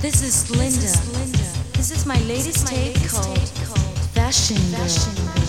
This is Linda. This is my latest tape called Fashion Girl.